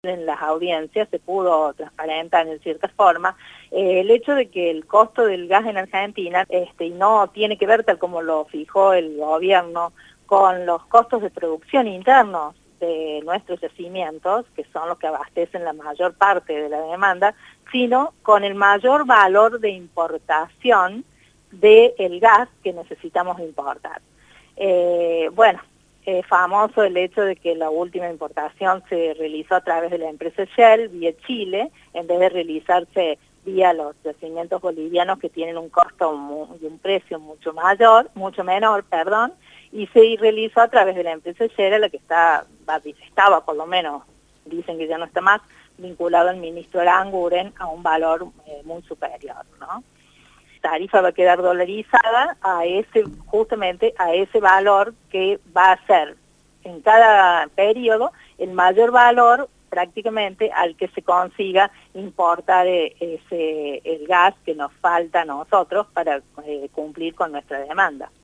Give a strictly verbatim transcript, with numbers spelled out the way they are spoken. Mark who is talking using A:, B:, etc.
A: En las audiencias se pudo transparentar en cierta forma eh, el hecho de que el costo del gas en Argentina este, no tiene que ver, tal como lo fijó el gobierno, con los costos de producción internos de nuestros yacimientos, que son los que abastecen la mayor parte de la demanda, sino con el mayor valor de importación del gas que necesitamos importar. Eh, bueno, es famoso el hecho de que la última importación se realizó a través de la empresa Shell, vía Chile, en vez de realizarse vía los yacimientos bolivianos que tienen un costo y un precio mucho mayor, mucho menor, perdón, y se realizó a través de la empresa Shell, a la que está, estaba por lo menos, dicen que ya no está más, vinculado al ministro Aranguren a un valor eh, muy superior, ¿no? La tarifa va a quedar dolarizada a ese, justamente a ese valor que va a ser en cada periodo el mayor valor prácticamente al que se consiga importar ese, el gas que nos falta a nosotros para eh, cumplir con nuestra demanda.